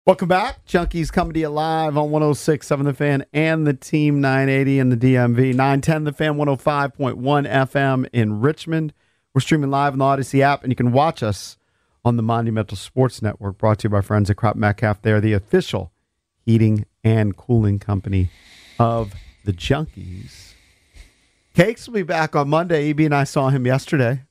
Welcome back. Junkies coming to you live on 106.7 The Fan and the Team 980 in the DMV. 910 The Fan, 105.1 FM in Richmond. We're streaming live on the Odyssey app, and you can watch us on the Monumental Sports Network, brought to you by friends at Crop Metcalf. They're the official heating and cooling company of the Junkies. Cakes will be back on Monday. EB and I saw him yesterday.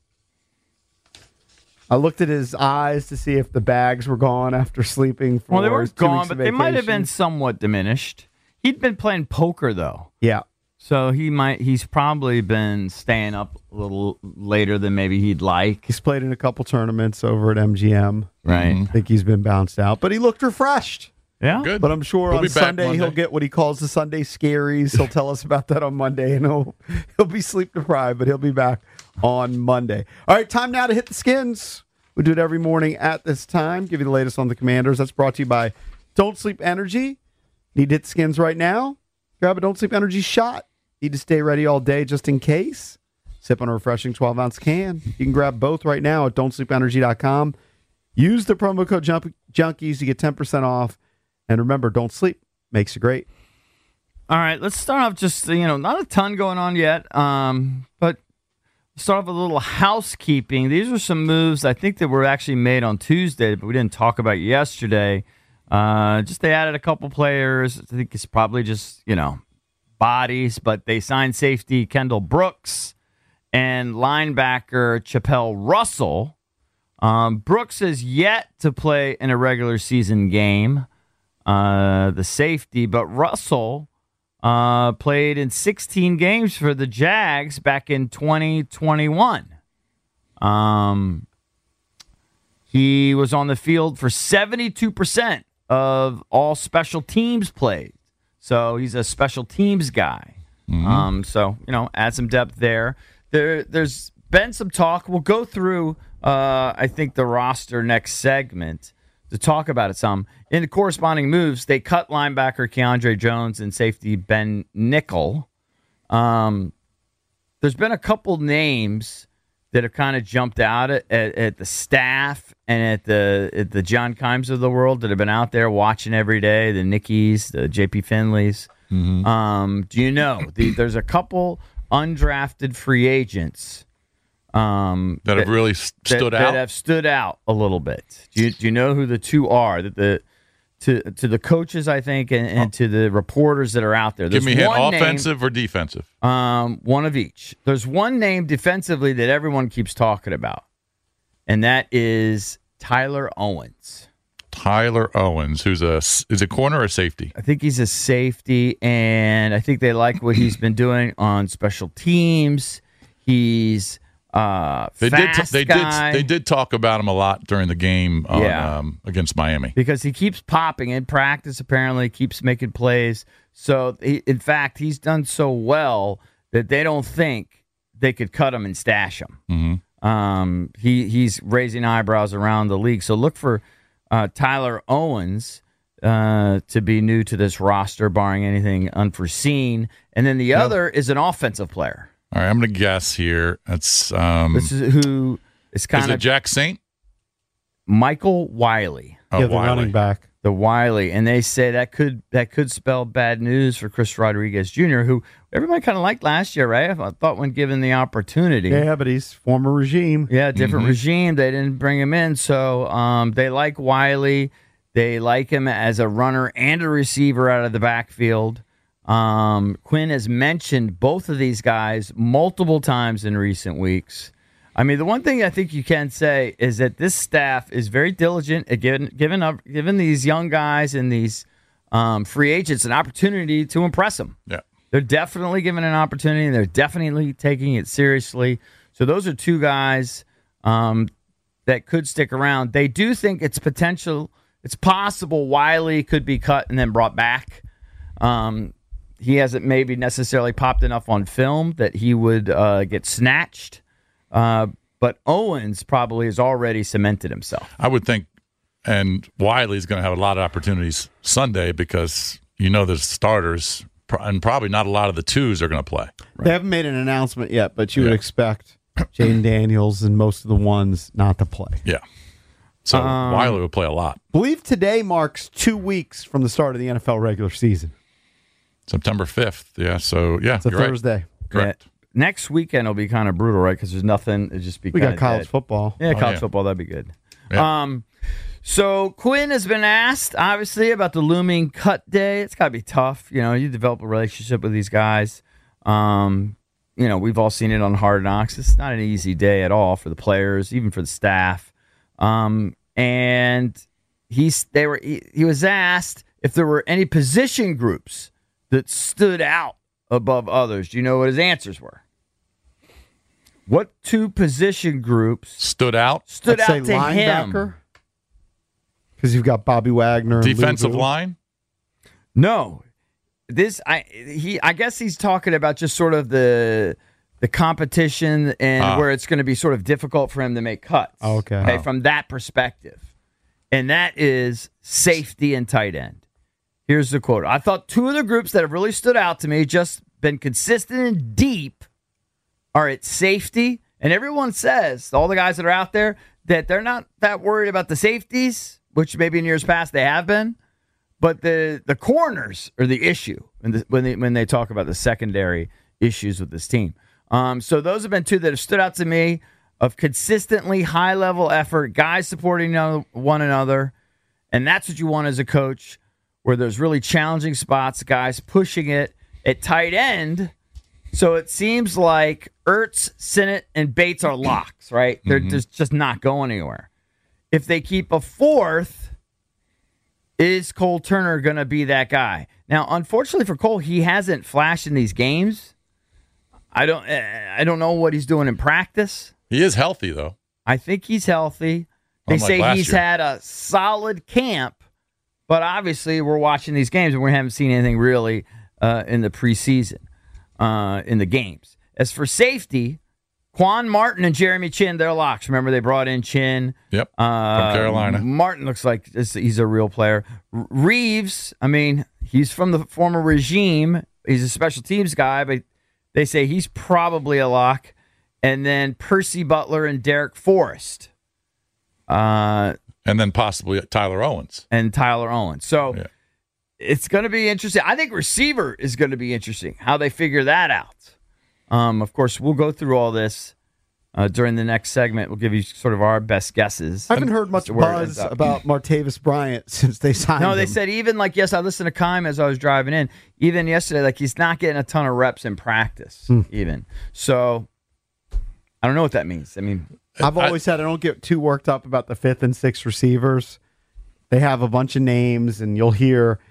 I looked at his eyes to see if the bags were gone after sleeping for 2 weeks. Well, they weren't gone, but vacation. they might have been somewhat diminished. He'd been playing poker, though. Yeah. So he's probably been staying up a little later than maybe he'd like. He's played in a couple tournaments over at MGM. Right. I think he's been bounced out, but he looked refreshed. Yeah. Good. But I'm sure on Sunday he'll get what he calls the Sunday scaries. He'll tell us about that on Monday, and he'll be sleep deprived, but he'll be back on Monday. All right, time now to hit the skins. We do it every morning at this time. Give you the latest on the Commanders. That's brought to you by Don't Sleep Energy. Need to hit the skins right now? Grab a Don't Sleep Energy shot. Need to stay ready all day just in case? Sip on a refreshing 12-ounce can. You can grab both right now at don'tsleepenergy.com. Use the promo code Junkies to get 10% off. And remember, don't sleep. Makes you great. All right, let's start off just, not a ton going on yet, but start off with a little housekeeping. These were some moves I think that were actually made on Tuesday, but we didn't talk about yesterday. Just they added a couple players. I think it's probably just, bodies, but they signed safety Kendall Brooks and linebacker Chappelle Russell. Brooks is yet to play in a regular season game, the safety, but Russell played in 16 games for the Jags back in 2021. He was on the field for 72% of all special teams played. So he's a special teams guy. So, add some depth there. There's been some talk. We'll go through, I think, the roster next segment to talk about it some. In the corresponding moves, they cut linebacker Keandre Jones and safety Ben Nickel. There's been a couple names that have kind of jumped out at the staff and at the John Kimes of the world that have been out there watching every day, the Nickies, the JP Finleys. Do you know, there's a couple undrafted free agents that have really stood out? That have stood out a little bit. Do you know who the two are? To the coaches, I think, and to the reporters that are out there. Give me a hint, offensive or defensive? One of each. There's one name defensively that everyone keeps talking about, and that is Tyler Owens. Tyler Owens, is a corner or safety? I think he's a safety, and I think they like what he's been doing on special teams. He's They did talk about him a lot during the game against Miami, because he keeps popping in practice. Apparently, keeps making plays. So, in fact, he's done so well that they don't think they could cut him and stash him. He's raising eyebrows around the league. So look for Tyler Owens to be new to this roster, barring anything unforeseen. And then the other is an offensive player. All right, I'm going to guess here. That's this is who is kind of it Jack Saint? Michael Wiley. The running back. The Wiley. And they say that could spell bad news for Chris Rodriguez Jr., who everybody kind of liked last year, right? I thought when given the opportunity. Yeah, but he's former regime. Yeah, different regime. They didn't bring him in. So they like Wiley. They like him as a runner and a receiver out of the backfield. Quinn has mentioned both of these guys multiple times in recent weeks. I mean, the one thing I think you can say is that this staff is very diligent at giving these young guys and these free agents an opportunity to impress them. Yeah, they're definitely giving an opportunity, and they're definitely taking it seriously. So those are two guys that could stick around. They do think it's possible Wiley could be cut and then brought back. He hasn't maybe necessarily popped enough on film that he would get snatched. But Owens probably has already cemented himself. I would think, and Wiley's going to have a lot of opportunities Sunday because the starters and probably not a lot of the twos are going to play. Right. They haven't made an announcement yet, but you would expect Jaden Daniels and most of the ones not to play. Yeah. So Wiley will play a lot. Believe today marks 2 weeks from the start of the NFL regular season. September 5th. Yeah. So, yeah. It's a Thursday. Right. Correct. Yeah. Next weekend will be kind of brutal, right? Because there's nothing. It'll just be We got college dead. football. Yeah, college football. That'd be good. Yeah. So Quinn has been asked, obviously, about the looming cut day. It's got to be tough. You know, you develop a relationship with these guys. You know, we've all seen it on Hard Knocks. It's not an easy day at all for the players, even for the staff. And he was asked if there were any position groups that stood out above others. Do you know what his answers were? What 2 position groups stood out? I'd say out to linebacker, him? because you've got Bobby Wagner. Defensive line? No. I guess he's talking about just sort of the competition and where it's going to be sort of difficult for him to make cuts. Okay. From that perspective. And that is safety and tight end. Here's the quote. I thought 2 of the groups that have really stood out to me, just been consistent and deep, are at safety. And everyone says, all the guys that are out there, that they're not that worried about the safeties, which maybe in years past they have been. But the corners are the issue when they talk about the secondary issues with this team. So those have been 2 that have stood out to me of consistently high-level effort, guys supporting one another. And that's what you want as a coach, where there's really challenging spots, guys pushing it at tight end. So it seems like Ertz, Sinnott, and Bates are locks, right? They're just not going anywhere. If they keep a 4th, is Cole Turner going to be that guy? Now, unfortunately for Cole, he hasn't flashed in these games. I don't know what he's doing in practice. He is healthy, though. I think he's healthy. They say he's had a solid camp, but obviously we're watching these games and we haven't seen anything really in the preseason, in the games. As for safety, Quan Martin and Jeremy Chin, they're locks. Remember, they brought in Chin. Yep, from Carolina. Martin looks like he's a real player. Reeves, I mean, he's from the former regime. He's a special teams guy, but they say he's probably a lock. And then Percy Butler and Derek Forrest. And then possibly Tyler Owens. So it's going to be interesting. I think receiver is going to be interesting, how they figure that out. Of course, we'll go through all this during the next segment. We'll give you sort of our best guesses. I haven't heard much buzz about Martavis Bryant since they signed him. No, they said even like, yes, I listened to Kime as I was driving in. Even yesterday, like he's not getting a ton of reps in practice even. So I don't know what that means. I mean, I've always said I don't get too worked up about the 5th and 6th receivers. They have a bunch of names, and you'll hear,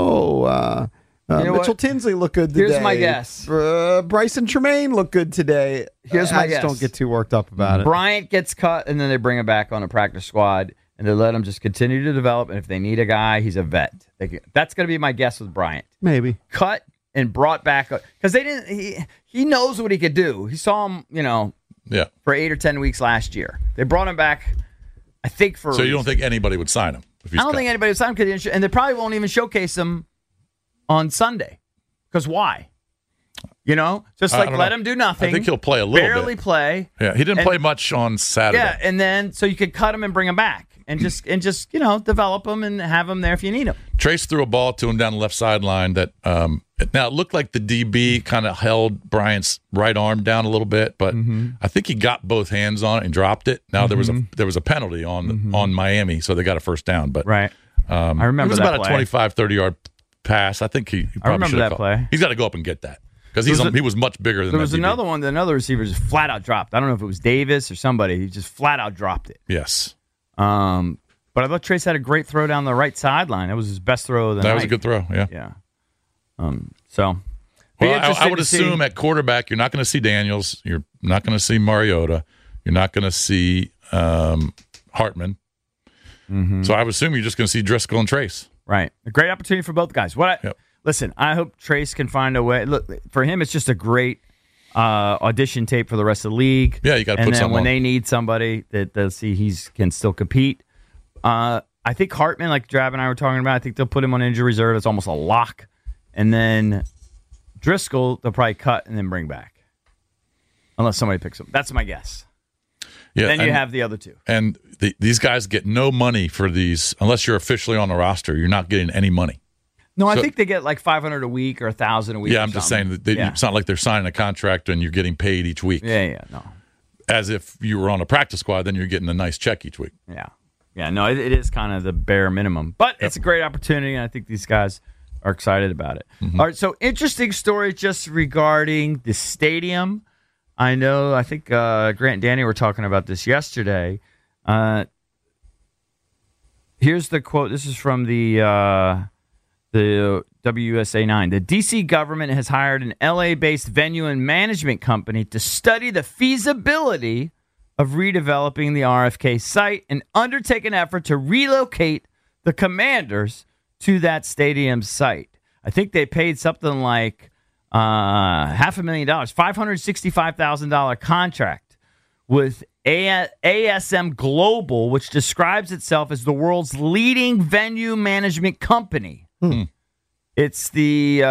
Mitchell Tinsley looked good today. Here's my guess. Bryson Tremaine looked good today. I just don't get too worked up about it. Bryant gets cut, and then they bring him back on a practice squad, and they let him just continue to develop. And if they need a guy, he's a vet. That's going to be my guess with Bryant. Maybe. Cut and brought back. Because they didn't. He knows what he could do. He saw him, for 8 or 10 weeks last year. They brought him back, I think, for So you don't think anybody would sign him? I don't think anybody would sign him, and they probably won't even showcase him on Sunday. Because why? Just let him do nothing. I think he'll play a little bit. Barely play. Yeah, he didn't play much on Saturday. Yeah, and then so you could cut him and bring him back and just develop him and have him there if you need him. Trace threw a ball to him down the left sideline that now it looked like the DB kind of held Bryant's right arm down a little bit, but I think he got both hands on it and dropped it. Now there was a penalty on Miami, so they got a first down. But right, I remember it was that about play. a 25, 30-yard pass. I think he probably remember that play. He's got to go up and get that because he was much bigger than that. There was DB. another one that another receiver just flat out dropped. I don't know if it was Davis or somebody. He just flat out dropped it. Yes. But I thought Trace had a great throw down the right sideline. That was his best throw of the night. That was a good throw, yeah. Yeah. So, I would assume at quarterback you're not going to see Daniels. You're not going to see Mariota. You're not going to see Hartman. So I would assume you're just going to see Driscoll and Trace. Right. A great opportunity for both guys. Listen, I hope Trace can find a way. Look, for him, it's just a great audition tape for the rest of the league. Yeah, you got to put something on. And then when they need somebody that they'll see he can still compete. I think Hartman, like Drab and I were talking about, I think they'll put him on injury reserve. It's almost a lock. And then Driscoll, they'll probably cut and then bring back. Unless somebody picks him. That's my guess. Yeah, then you have the other two. And these guys get no money for these unless you're officially on the roster. You're not getting any money. No, I think they get like $500 a week or $1,000 a week. Yeah, I'm just saying that it's not like they're signing a contract and you're getting paid each week. Yeah, no. As if you were on a practice squad, then you're getting a nice check each week. Yeah. No, it is kind of the bare minimum, but it's a great opportunity, and I think these guys are excited about it. Mm-hmm. All right, so interesting story just regarding the stadium. I think Grant and Danny were talking about this yesterday. Here's the quote. This is from the WUSA 9. The D.C. government has hired an L.A.-based venue and management company to study the feasibility of redeveloping the RFK site and undertake an effort to relocate the Commanders to that stadium site. I think they paid something like $500,000, $565,000 contract with ASM Global, which describes itself as the world's leading venue management company. It's they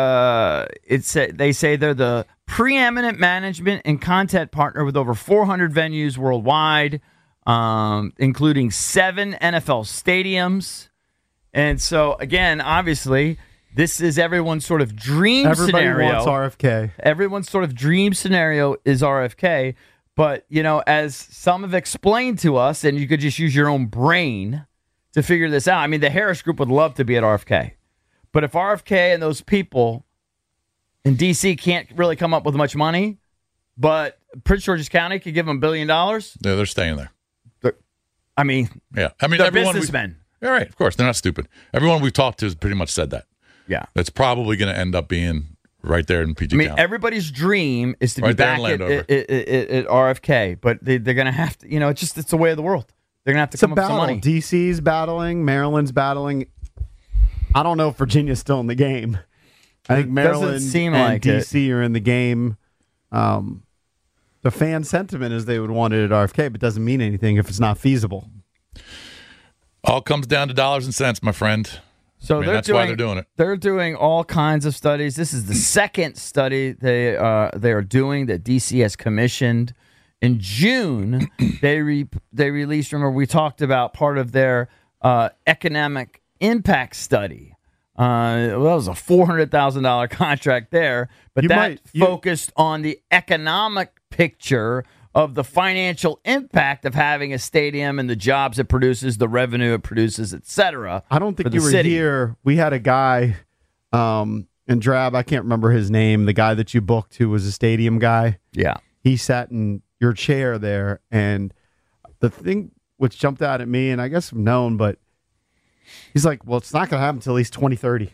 say they're the preeminent management and content partner with over 400 venues worldwide, including 7 NFL stadiums. And so, again, obviously, this is everyone's sort of dream scenario. Everybody wants RFK. Everyone's sort of dream scenario is RFK. But, as some have explained to us, and you could just use your own brain to figure this out. I mean, the Harris Group would love to be at RFK. But if RFK and those people in D.C. can't really come up with much money, but Prince George's County could give them $1 billion. Yeah, they're staying there. They're they're businessmen. Yeah, right. Of course, they're not stupid. Everyone we've talked to has pretty much said that. Yeah, that's probably going to end up being right there in PG County. Everybody's dream is to be back at RFK, but they're going to have to. It's the way of the world. They're going to have to come up with some money. DC's battling, Maryland's battling. I don't know if Virginia's still in the game. I think Maryland and D.C. are in the game. The fan sentiment is they would want it at RFK, but doesn't mean anything if it's not feasible. All comes down to dollars and cents, my friend. So that's why they're doing it. They're doing all kinds of studies. This is the second study they are doing that D.C. has commissioned. In June, they released. Remember, we talked about part of their economic impact study. That was a $400,000 contract there, but focused on the economic picture of the financial impact of having a stadium and the jobs it produces, the revenue it produces, etc. I don't think you were here. We had a guy in Drab, I can't remember his name, the guy that you booked who was a stadium guy. Yeah. He sat in your chair there, and the thing which jumped out at me, and I guess I'm known, but he's like, well, it's not going to happen until at least 2030.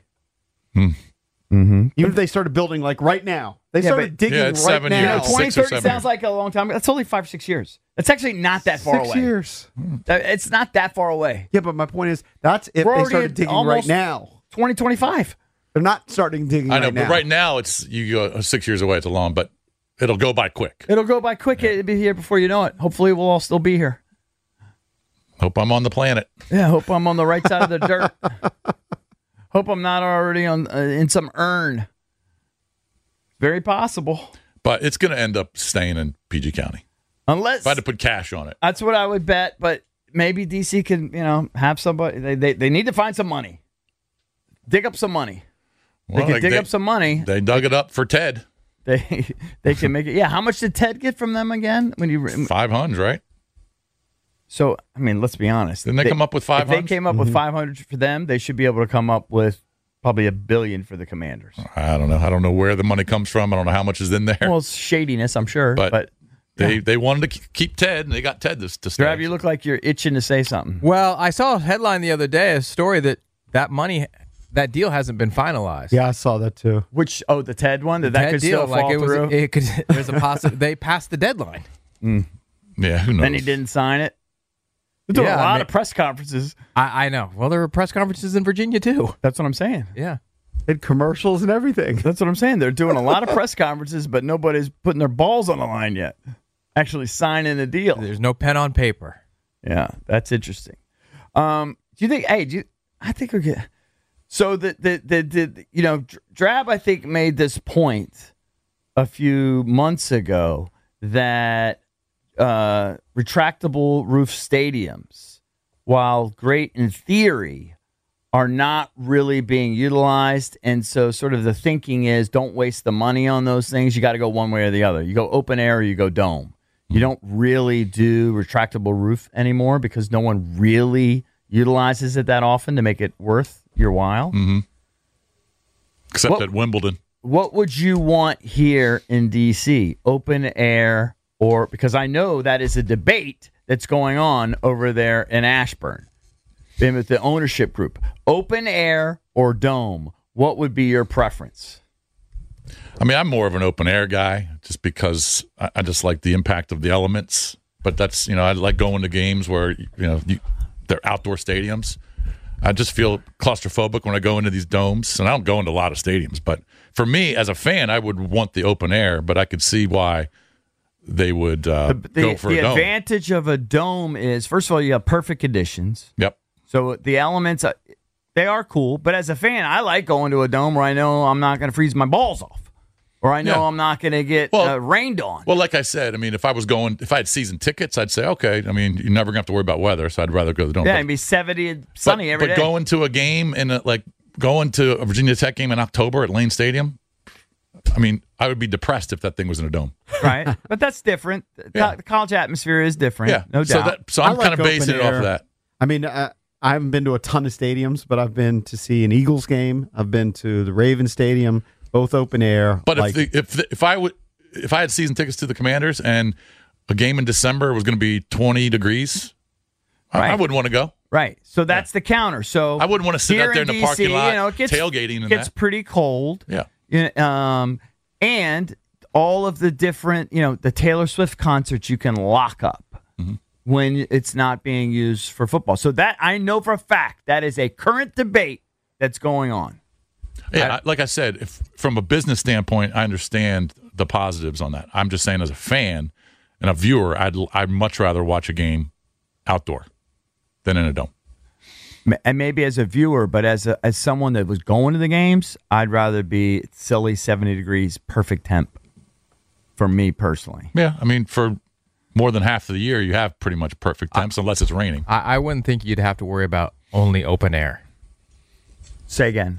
Mm-hmm. Even if they started building like right now. They started digging right 7 now. years. 2030 sounds like a long time. That's only 5 or 6 years. It's actually not that far away. 6 years. It's not that far away. Yeah, but my point is, that's if they started digging right now. 2025. They're not starting digging right now. I know, but right now, you go 6 years away. It's a long, but it'll go by quick. It'll go by quick. It'll be here before you know it. Hopefully, we'll all still be here. Hope I'm on the planet. Yeah, hope I'm on the right side of the dirt. Hope I'm not already in some urn. Very possible. But it's going to end up staying in PG County. Unless if I had to put cash on it. That's what I would bet, but maybe DC can, have somebody. They need to find some money. Dig up some money. Well, they can dig up some money. They dug it up for Ted. They can make it. Yeah, how much did Ted get from them again? When you 500, right? So, I mean, let's be honest. Didn't they come up with 500? If they came up with 500 for them, they should be able to come up with probably $1 billion for the Commanders. I don't know. I don't know where the money comes from. I don't know how much is in there. Well, it's shadiness, I'm sure. But they wanted to keep Ted, and they got Ted to stay. Trav, you look like you're itching to say something. Well, I saw a headline the other day, a story that money, that deal hasn't been finalized. Yeah, I saw that too. Which, the Ted one? That could deal, still fall through? There's a possibility. They passed the deadline. Yeah, who knows? Then he didn't sign it. They're doing a lot of press conferences. I know. Well, there were press conferences in Virginia, too. That's what I'm saying. Yeah. And commercials and everything. That's what I'm saying. They're doing a lot of press conferences, but nobody's putting their balls on the line yet. Actually signing a deal. There's no pen on paper. Yeah, that's interesting. Do you think, I think we're good. So, Drab, I think, made this point a few months ago that retractable roof stadiums, while great in theory, are not really being utilized. And so sort of the thinking is don't waste the money on those things. You got to go one way or the other. You go open air or you go dome. You don't really do retractable roof anymore because no one really utilizes it that often to make it worth your while. Mm-hmm. Except at Wimbledon. What would you want here in D.C.? Open air or, because I know that is a debate that's going on over there in Ashburn with the ownership group. Open air or dome? What would be your preference? I mean, I'm more of an open air guy just because I just like the impact of the elements. But that's, I like going to games where, they're outdoor stadiums. I just feel claustrophobic when I go into these domes. And I don't go into a lot of stadiums. But for me, as a fan, I would want the open air. But I could see why they would go for a dome. The advantage of a dome is, first of all, you have perfect conditions. Yep. So the elements, they are cool. But as a fan, I like going to a dome where I know I'm not going to freeze my balls off. Or I know I'm not going to get rained on. Well, like I said, I mean, if I had season tickets, I'd say, okay, I mean, you're never going to have to worry about weather, so I'd rather go to the dome. Yeah, it'd be 70 and sunny every day. But going to a game, going to a Virginia Tech game in October at Lane Stadium, I mean, I would be depressed if that thing was in a dome. Right, but that's different. The college atmosphere is different, no doubt. So I'm kind of basing it off of that. I mean, I haven't been to a ton of stadiums, but I've been to see an Eagles game. I've been to the Ravens Stadium. Both open air. But if I had season tickets to the Commanders and a game in December was going to be 20 degrees, I wouldn't want to go. Right. So that's the counter. So I wouldn't want to sit out there in the parking lot tailgating. It gets pretty cold. Yeah. And all of the different, the Taylor Swift concerts you can lock up when it's not being used for football. So that I know for a fact that is a current debate that's going on. Yeah, like I said, from a business standpoint, I understand the positives on that. I'm just saying, as a fan and a viewer, I'd much rather watch a game outdoor than in a dome. And maybe as a viewer, but as someone that was going to the games, I'd rather be silly 70 degrees, perfect temp. For me personally, yeah. I mean, for more than half of the year, you have pretty much perfect temps unless it's raining. I wouldn't think you'd have to worry about only open air. Say again.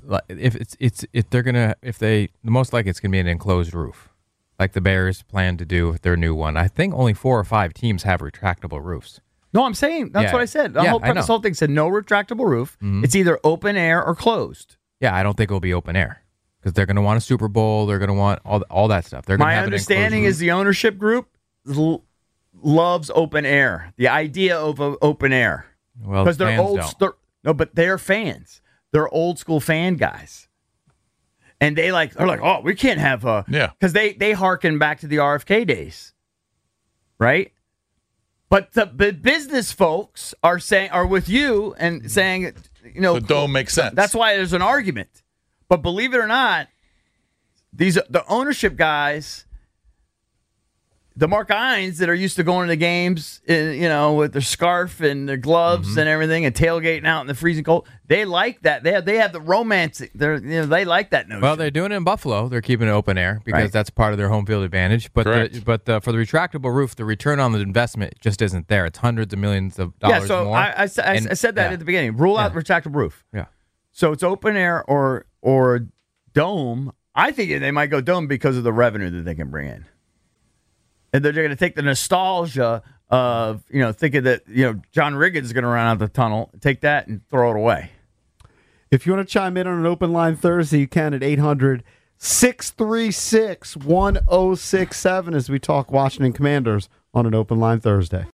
The most likely it's gonna be an enclosed roof, like the Bears plan to do with their new one. I think only 4 or 5 teams have retractable roofs. No, I'm saying that's what I said. The whole thing said no retractable roof. Mm-hmm. It's either open air or closed. Yeah, I don't think it'll be open air because they're gonna want a Super Bowl. They're gonna want all that stuff. My understanding is the ownership group loves open air. The idea of open air. Well, because they're old. But they're fans. They're old school fan guys, and they're like, oh, we can't have because they harken back to the RFK days, right? But the business folks are with you and saying, the dome makes sense. That's why there's an argument. But believe it or not, the ownership guys, the Mark Ines that are used to going to the games, with their scarf and their gloves and everything, and tailgating out in the freezing cold, they like that. They have the romance. They like that notion. Well, they're doing it in Buffalo. They're keeping it open air because that's part of their home field advantage. But for the retractable roof, the return on the investment just isn't there. It's hundreds of millions of dollars more. I said that at the beginning. Rule out retractable roof. Yeah. So it's open air or dome. I think they might go dome because of the revenue that they can bring in. And they're going to take the nostalgia of, thinking that, John Riggins is going to run out of the tunnel, take that and throw it away. If you want to chime in on an open line Thursday, you can at 800-636-1067 as we talk Washington Commanders on an open line Thursday.